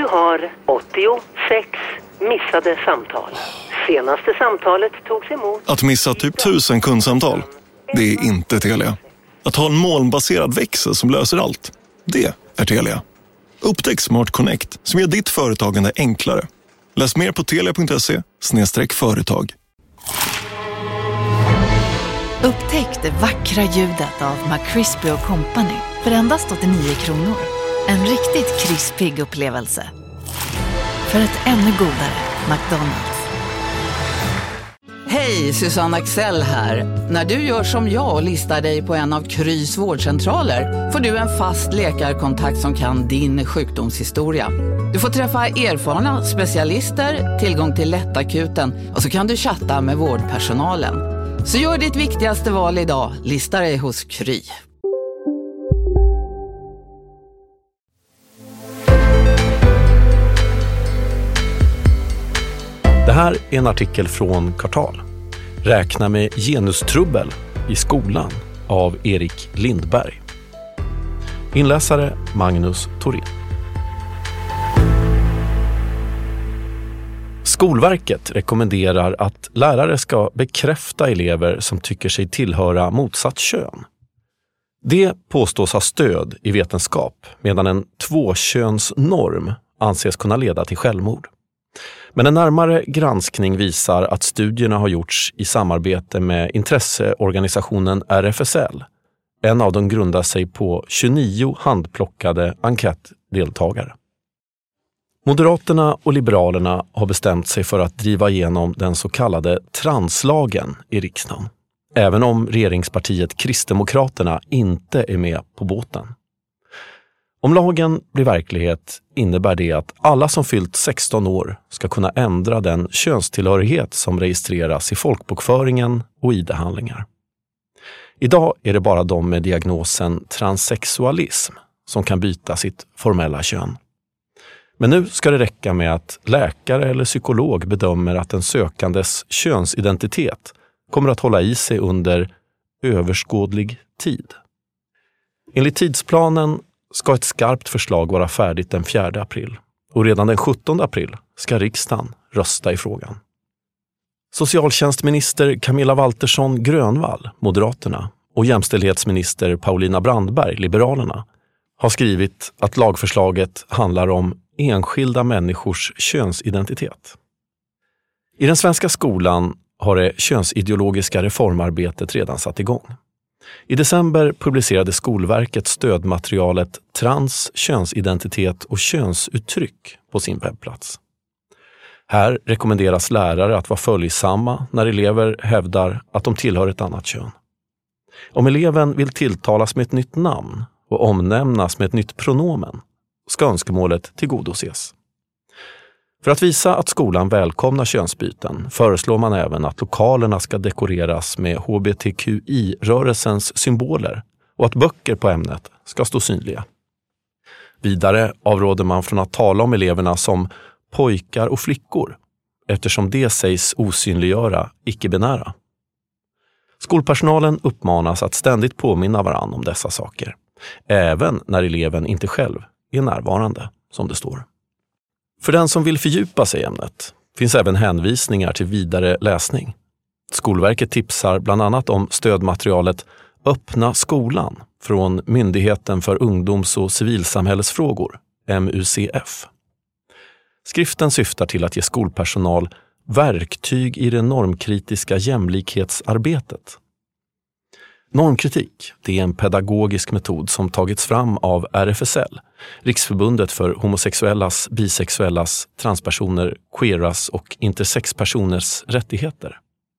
Du har 86 missade samtal. Senaste samtalet togs emot. Att missa typ 1000 kundsamtal, det är inte Telia. Att ha en molnbaserad växel som löser allt, det är Telia. Upptäck Smart Connect som gör ditt företagande enklare. Läs mer på telia.se/företag. Upptäck det vackra ljudet av McCrispy & Company för endast 89 kronor. En riktigt krispig upplevelse. För ett ännu godare McDonald's. Hej, Susanne Axel här. När du gör som jag och listar dig på en av Krys vårdcentraler får du en fast läkarkontakt som kan din sjukdomshistoria. Du får träffa erfarna specialister, tillgång till lättakuten och så kan du chatta med vårdpersonalen. Så gör ditt viktigaste val idag, lista dig hos Kry. Det här är en artikel från Kvartal. Räkna med genustrubbel i skolan av Erik Lindberg. Inläsare Magnus Torin. Skolverket rekommenderar att lärare ska bekräfta elever som tycker sig tillhöra motsatt kön. Det påstås ha stöd i vetenskap, medan en tvåkönsnorm anses kunna leda till självmord. Men en närmare granskning visar att studierna har gjorts i samarbete med intresseorganisationen RFSL. En av dem grundar sig på 29 handplockade enkätdeltagare. Moderaterna och Liberalerna har bestämt sig för att driva igenom den så kallade translagen i riksdagen. Även om regeringspartiet Kristdemokraterna inte är med på båten. Om lagen blir verklighet innebär det att alla som fyllt 16 år ska kunna ändra den könstillhörighet som registreras i folkbokföringen och ID-handlingar. Idag är det bara de med diagnosen transsexualism som kan byta sitt formella kön. Men nu ska det räcka med att läkare eller psykolog bedömer att en sökandes könsidentitet kommer att hålla i sig under överskådlig tid. Enligt tidsplanen ska ett skarpt förslag vara färdigt den 4 april och redan den 17 april ska riksdagen rösta i frågan. Socialtjänstminister Camilla Waltersson Grönvall, Moderaterna, och jämställdhetsminister Paulina Brandberg, Liberalerna, har skrivit att lagförslaget handlar om enskilda människors könsidentitet. I den svenska skolan har det könsideologiska reformarbetet redan satt igång. I december publicerade Skolverket stödmaterialet Trans, könsidentitet och könsuttryck på sin webbplats. Här rekommenderas lärare att vara följsamma när elever hävdar att de tillhör ett annat kön. Om eleven vill tilltalas med ett nytt namn och omnämnas med ett nytt pronomen ska önskemålet tillgodoses. För att visa att skolan välkomnar könsbyten föreslår man även att lokalerna ska dekoreras med HBTQI-rörelsens symboler och att böcker på ämnet ska stå synliga. Vidare avråder man från att tala om eleverna som pojkar och flickor eftersom det sägs osynliggöra icke-binära. Skolpersonalen uppmanas att ständigt påminna varann om dessa saker, även när eleven inte själv är närvarande, som det står. För den som vill fördjupa sig i ämnet finns även hänvisningar till vidare läsning. Skolverket tipsar bland annat om stödmaterialet Öppna skolan från Myndigheten för ungdoms- och civilsamhällesfrågor, MUCF. Skriften syftar till att ge skolpersonal verktyg i det normkritiska jämlikhetsarbetet. Normkritik, det är en pedagogisk metod som tagits fram av RFSL, Riksförbundet för homosexuellas, bisexuellas, transpersoner, queeras och intersexpersoners rättigheter.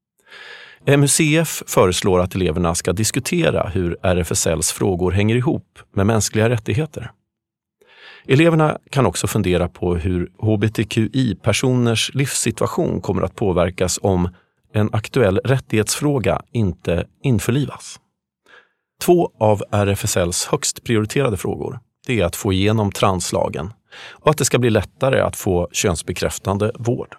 MUCF föreslår att eleverna ska diskutera hur RFSLs frågor hänger ihop med mänskliga rättigheter. Eleverna kan också fundera på hur HBTQI-personers livssituation kommer att påverkas om en aktuell rättighetsfråga inte införlivas. 2 av RFSLs högst prioriterade frågor är att få igenom translagen och att det ska bli lättare att få könsbekräftande vård.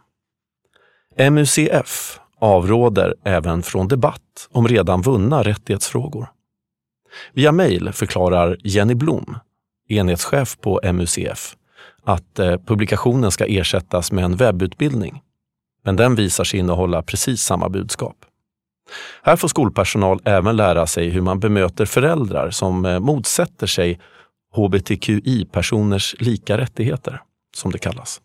MUCF avråder även från debatt om redan vunna rättighetsfrågor. Via mejl förklarar Jenny Blom, enhetschef på MUCF, att publikationen ska ersättas med en webbutbildning. Men den visar sig innehålla precis samma budskap. Här får skolpersonal även lära sig hur man bemöter föräldrar som motsätter sig hbtqi-personers lika rättigheter, som det kallas.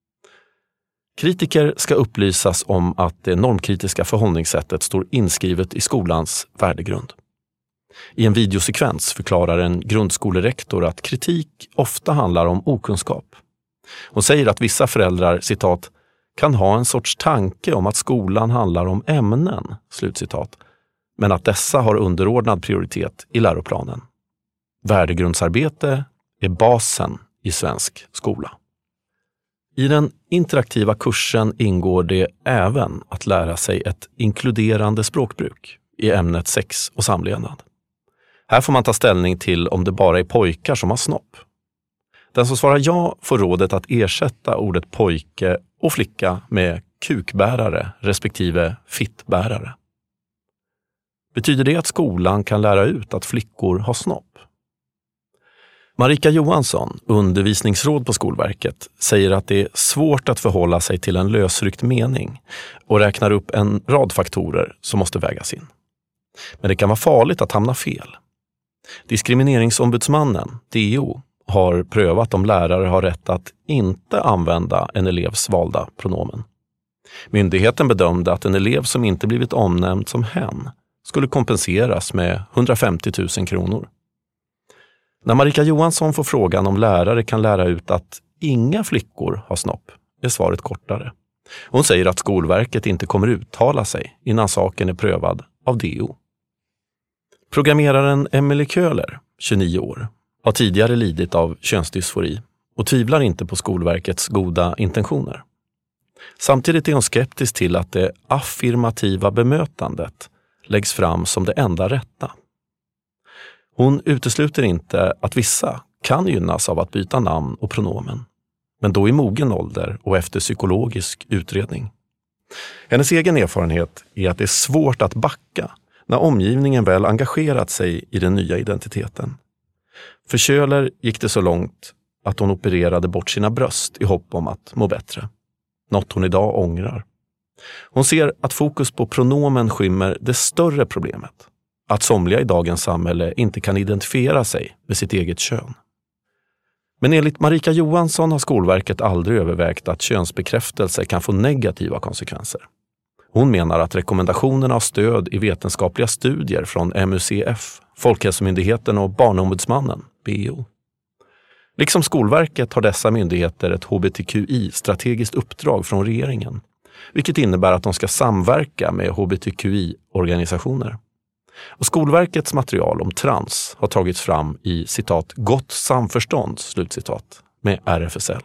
Kritiker ska upplysas om att det normkritiska förhållningssättet står inskrivet i skolans värdegrund. I en videosekvens förklarar en grundskolerektor att kritik ofta handlar om okunskap. Hon säger att vissa föräldrar, citat, kan ha en sorts tanke om att skolan handlar om ämnen, slutcitat, men att dessa har underordnad prioritet i läroplanen. Värdegrundsarbete är basen i svensk skola. I den interaktiva kursen ingår det även att lära sig ett inkluderande språkbruk i ämnet sex och samlevnad. Här får man ta ställning till om det bara är pojkar som har snopp. Den som svarar ja får rådet att ersätta ordet pojke och flicka med kukbärare respektive fittbärare. Betyder det att skolan kan lära ut att flickor har snopp? Marika Johansson, undervisningsråd på Skolverket, säger att det är svårt att förhålla sig till en lösryckt mening och räknar upp en rad faktorer som måste vägas in. Men det kan vara farligt att hamna fel. Diskrimineringsombudsmannen, DO, har prövat om lärare har rätt att inte använda en elevs valda pronomen. Myndigheten bedömde att en elev som inte blivit omnämnd som hen skulle kompenseras med 150 000 kronor. När Marika Johansson får frågan om lärare kan lära ut att inga flickor har snopp är svaret kortare. Hon säger att Skolverket inte kommer uttala sig innan saken är prövad av DO. Programmeraren Emily Köhler, 29 år, har tidigare lidit av könsdysfori och tvivlar inte på Skolverkets goda intentioner. Samtidigt är hon skeptisk till att det affirmativa bemötandet läggs fram som det enda rätta. Hon utesluter inte att vissa kan gynnas av att byta namn och pronomen, men då i mogen ålder och efter psykologisk utredning. Hennes egen erfarenhet är att det är svårt att backa när omgivningen väl engagerat sig i den nya identiteten. För Köhler gick det så långt att hon opererade bort sina bröst i hopp om att må bättre. Något hon idag ångrar. Hon ser att fokus på pronomen skymmer det större problemet. Att somliga i dagens samhälle inte kan identifiera sig med sitt eget kön. Men enligt Marika Johansson har Skolverket aldrig övervägt att könsbekräftelse kan få negativa konsekvenser. Hon menar att rekommendationerna har stöd i vetenskapliga studier från MUCF, Folkhälsomyndigheten och Barnombudsmannen, BO. Liksom Skolverket har dessa myndigheter ett hbtqi-strategiskt uppdrag från regeringen, vilket innebär att de ska samverka med hbtqi-organisationer. Och Skolverkets material om trans har tagits fram i citat gott samförstånd, slutcitat, med RFSL.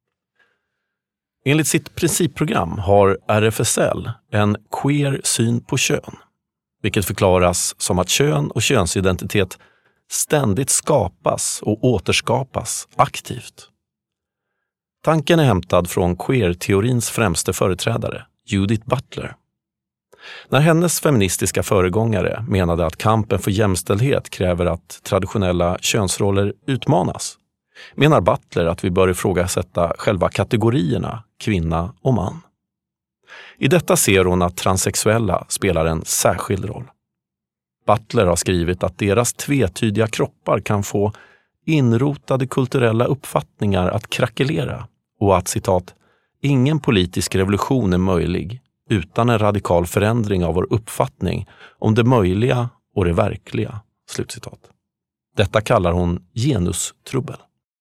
Enligt sitt principprogram har RFSL en queer syn på kön, vilket förklaras som att kön och könsidentitet ständigt skapas och återskapas aktivt. Tanken är hämtad från queer-teorins främste företrädare, Judith Butler. När hennes feministiska föregångare menade att kampen för jämställdhet kräver att traditionella könsroller utmanas, menar Butler att vi bör ifrågasätta själva kategorierna kvinna och man. I detta ser hon att transsexuella spelar en särskild roll. Butler har skrivit att deras tvetydiga kroppar kan få inrotade kulturella uppfattningar att krackelera och att, citat, ingen politisk revolution är möjlig utan en radikal förändring av vår uppfattning om det möjliga och det verkliga, slutcitat. Detta kallar hon genustrubbel.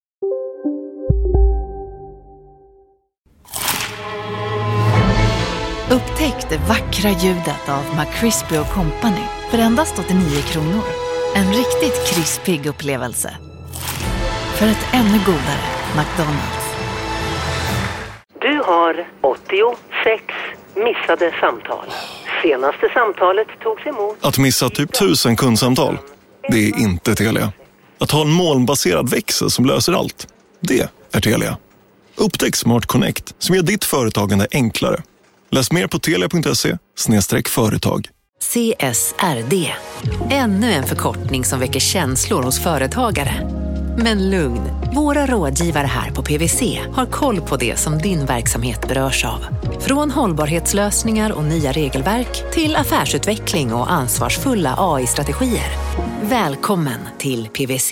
Upptäck det vackra ljudet av McCrispy & Company för endast 89 kronor. En riktigt krispig upplevelse. För ett ännu godare McDonald's. Du har 86 missade samtal. Senaste samtalet togs emot. Att missa typ 1000 kundsamtal, det är inte Telia. Att ha en molnbaserad växel som löser allt, det är Telia. Upptäck Smart Connect som gör ditt företagande enklare. Läs mer på telia.se/företag. CSRD. Ännu en förkortning som väcker känslor hos företagare. Men lugn, våra rådgivare här på PwC har koll på det som din verksamhet berörs av. Från hållbarhetslösningar och nya regelverk till affärsutveckling och ansvarsfulla AI-strategier. Välkommen till PwC.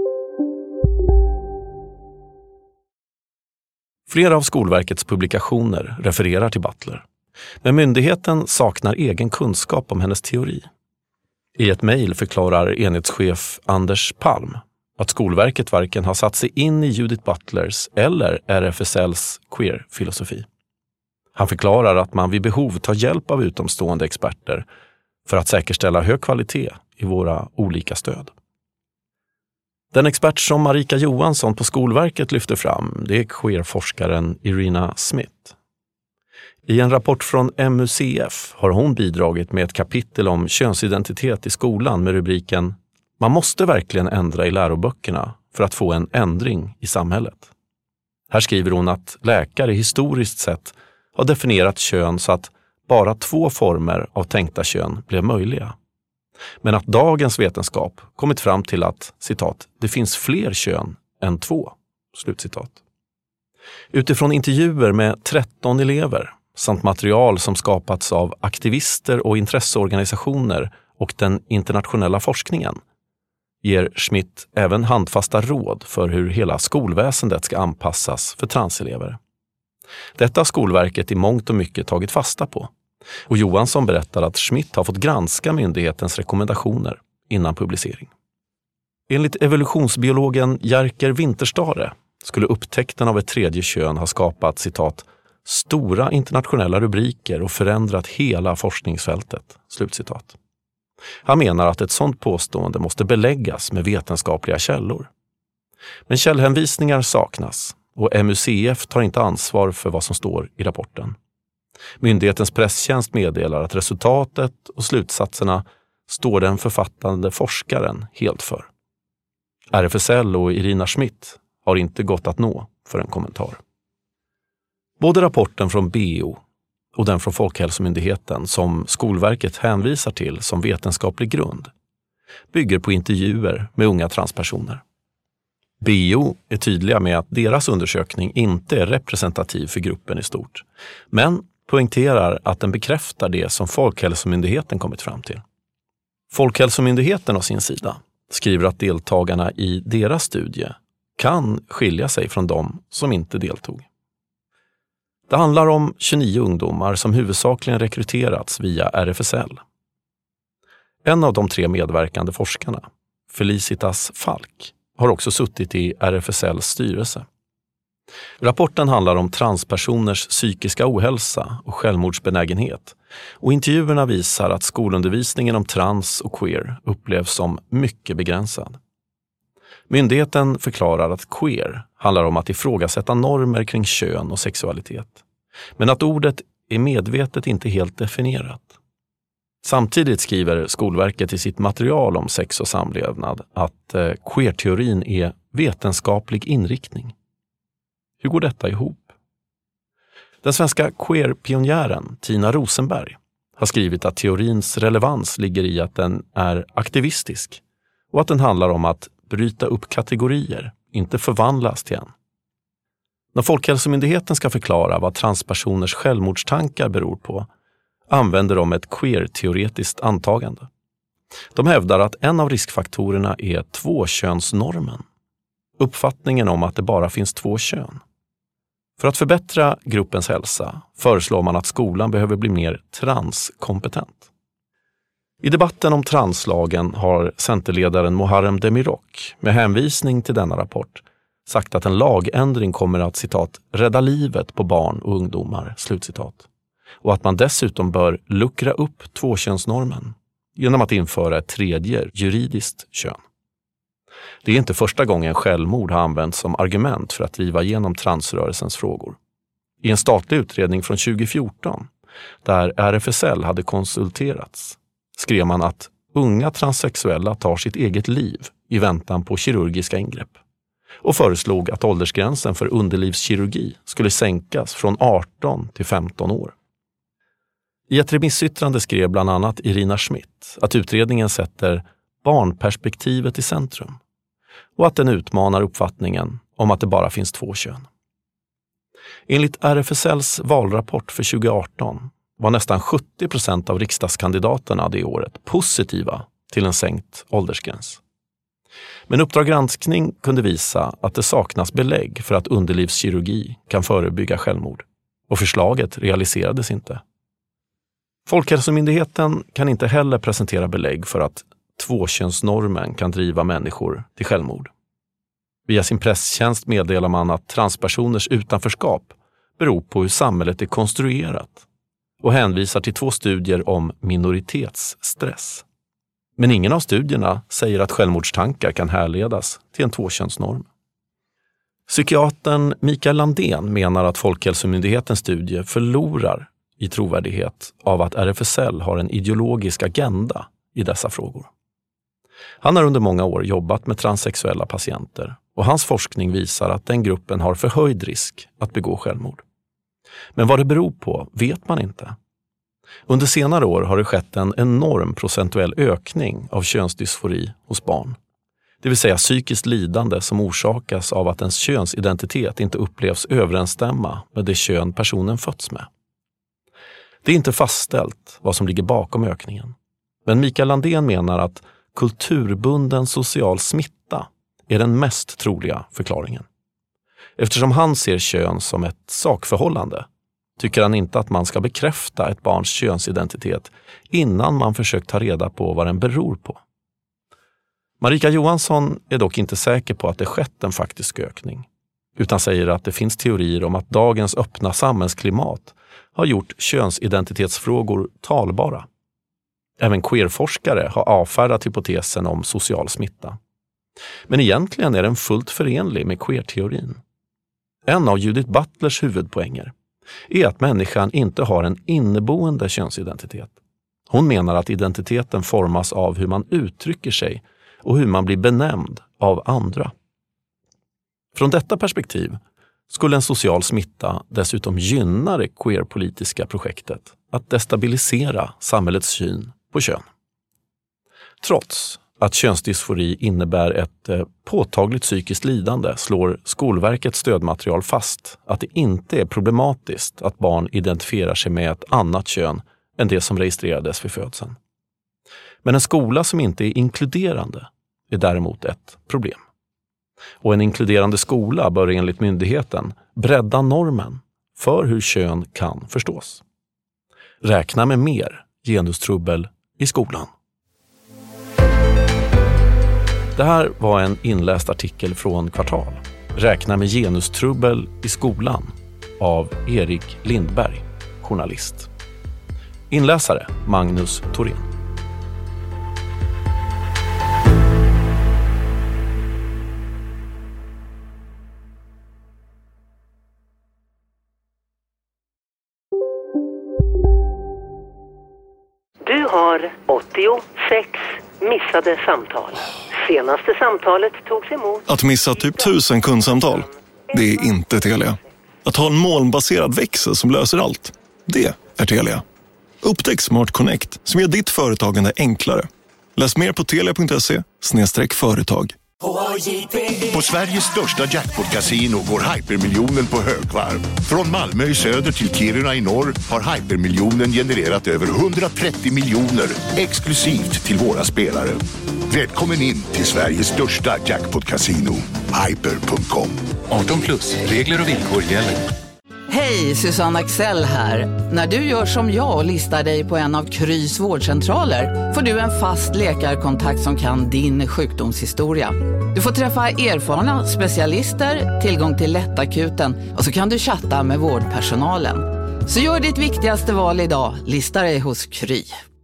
Flera av Skolverkets publikationer refererar till Butler. Men myndigheten saknar egen kunskap om hennes teori. I ett mejl förklarar enhetschef Anders Palm att Skolverket varken har satt sig in i Judith Butlers eller RFSLs queer-filosofi. Han förklarar att man vid behov tar hjälp av utomstående experter för att säkerställa hög kvalitet i våra olika stöd. Den expert som Marika Johansson på Skolverket lyfter fram, det är queerforskaren Irina Smith. I en rapport från MUCF har hon bidragit med ett kapitel om könsidentitet i skolan med rubriken "Man måste verkligen ändra i läroböckerna för att få en ändring i samhället". Här skriver hon att läkare historiskt sett har definierat kön så att bara 2 former av tänkta kön blev möjliga. Men att dagens vetenskap kommit fram till att, citat, "det finns fler kön än 2", slutcitat. Utifrån intervjuer med 13 elever samt material som skapats av aktivister och intresseorganisationer och den internationella forskningen ger Schmidt även handfasta råd för hur hela skolväsendet ska anpassas för transelever. Detta har Skolverket i mångt och mycket tagit fasta på. Och Johansson berättar att Schmidt har fått granska myndighetens rekommendationer innan publicering. Enligt evolutionsbiologen Jerker Winterstare skulle upptäckten av ett tredje kön ha skapat, citat, "stora internationella rubriker och förändrat hela forskningsfältet", slutcitat. Han menar att ett sådant påstående måste beläggas med vetenskapliga källor. Men källhänvisningar saknas och MUCF tar inte ansvar för vad som står i rapporten. Myndighetens presstjänst meddelar att resultatet och slutsatserna står den författande forskaren helt för. RFSL och Irina Schmidt har inte gått att nå för en kommentar. Både rapporten från BO och den från Folkhälsomyndigheten som Skolverket hänvisar till som vetenskaplig grund bygger på intervjuer med unga transpersoner. BO är tydliga med att deras undersökning inte är representativ för gruppen i stort, men poängterar att den bekräftar det som Folkhälsomyndigheten kommit fram till. Folkhälsomyndigheten å sin sida skriver att deltagarna i deras studie kan skilja sig från de som inte deltog. Det handlar om 29 ungdomar som huvudsakligen rekryterats via RFSL. En av de 3 medverkande forskarna, Felicitas Falk, har också suttit i RFSLs styrelse. Rapporten handlar om transpersoners psykiska ohälsa och självmordsbenägenhet och intervjuerna visar att skolundervisningen om trans och queer upplevs som mycket begränsad. Myndigheten förklarar att queer handlar om att ifrågasätta normer kring kön och sexualitet, men att ordet är medvetet inte helt definierat. Samtidigt skriver Skolverket i sitt material om sex och samlevnad att queer-teorin är vetenskaplig inriktning. Hur går detta ihop? Den svenska queer-pionjären Tina Rosenberg har skrivit att teorins relevans ligger i att den är aktivistisk och att den handlar om att bryta upp kategorier, inte förvandlas till en. När Folkhälsomyndigheten ska förklara vad transpersoners självmordstankar beror på använder de ett queer-teoretiskt antagande. De hävdar att en av riskfaktorerna är tvåkönsnormen. Uppfattningen om att det bara finns 2 kön. För att förbättra gruppens hälsa föreslår man att skolan behöver bli mer transkompetent. I debatten om translagen har centerledaren Muharrem Demirok med hänvisning till denna rapport sagt att en lagändring kommer att, citat, "rädda livet på barn och ungdomar", slutcitat. Och att man dessutom bör luckra upp tvåkönsnormen genom att införa ett tredje juridiskt kön. Det är inte första gången självmord har använts som argument för att driva igenom transrörelsens frågor. I en statlig utredning från 2014, där RFSL hade konsulterats, skrev man att unga transsexuella tar sitt eget liv i väntan på kirurgiska ingrepp och föreslog att åldersgränsen för underlivskirurgi skulle sänkas från 18 till 15 år. I ett remissyttrande skrev bland annat Irina Schmidt att utredningen sätter barnperspektivet i centrum och att den utmanar uppfattningen om att det bara finns 2 kön. Enligt RFSLs valrapport för 2018 var nästan 70% av riksdagskandidaterna det året positiva till en sänkt åldersgräns. Men Uppdrag granskning kunde visa att det saknas belägg för att underlivskirurgi kan förebygga självmord, och förslaget realiserades inte. Folkhälsomyndigheten kan inte heller presentera belägg för att 2-könsnormen kan driva människor till självmord. Via sin presstjänst meddelar man att transpersoners utanförskap beror på hur samhället är konstruerat och hänvisar till 2 studier om minoritetsstress. Men ingen av studierna säger att självmordstankar kan härledas till en 2-könsnorm. Psykiatern Mikael Landén menar att Folkhälsomyndighetens studie förlorar i trovärdighet av att RFSL har en ideologisk agenda i dessa frågor. Han har under många år jobbat med transsexuella patienter och hans forskning visar att den gruppen har förhöjd risk att begå självmord. Men vad det beror på vet man inte. Under senare år har det skett en enorm procentuell ökning av könsdysfori hos barn. Det vill säga psykiskt lidande som orsakas av att ens könsidentitet inte upplevs överensstämma med det kön personen fötts med. Det är inte fastställt vad som ligger bakom ökningen. Men Mikael Landén menar att kulturbunden social smitta är den mest troliga förklaringen. Eftersom han ser kön som ett sakförhållande tycker han inte att man ska bekräfta ett barns könsidentitet innan man försökt ta reda på vad den beror på. Marika Johansson är dock inte säker på att det skett en faktisk ökning, utan säger att det finns teorier om att dagens öppna samhällsklimat har gjort könsidentitetsfrågor talbara. Även queerforskare har avfärdat hypotesen om social smitta. Men egentligen är den fullt förenlig med queer-teorin. En av Judith Butlers huvudpoänger är att människan inte har en inneboende könsidentitet. Hon menar att identiteten formas av hur man uttrycker sig och hur man blir benämnd av andra. Från detta perspektiv skulle en social smitta dessutom gynna det queer-politiska projektet att destabilisera samhällets syn på kön. Trots att könsdysfori innebär ett påtagligt psykiskt lidande slår Skolverkets stödmaterial fast att det inte är problematiskt att barn identifierar sig med ett annat kön än det som registrerades vid födseln. Men en skola som inte är inkluderande är däremot ett problem. Och en inkluderande skola bör enligt myndigheten bredda normen för hur kön kan förstås. Räkna med mer genustrubbel i skolan. Det här var en inläst artikel från Kvartal. Räkna med genustrubbel i skolan av Erik Lindberg, journalist. Inläsare Magnus Thorén. Du har 86 missade samtal. Senaste samtalet togs emot. Att missa typ 1000 kundsamtal, det är inte Telia. Att ha en molnbaserad växel som löser allt, det är Telia. Upptäck Smart Connect som gör ditt företagande enklare. Läs mer på telia.se/företag. På Sveriges största jackpot-casino går hypermiljonen på högvarv. Från Malmö i söder till Kiruna i norr har hypermiljonen genererat över 130 miljoner exklusivt till våra spelare. Välkommen in till Sveriges största jackpot-casino, hyper.com. 18+, regler och villkor gäller. Hej, Susanne Axel här. När du gör som jag och listar dig på en av Krys vårdcentraler får du en fast läkarkontakt som kan din sjukdomshistoria. Du får träffa erfarna specialister, tillgång till lättakuten och så kan du chatta med vårdpersonalen. Så gör ditt viktigaste val idag, listar dig hos Kry.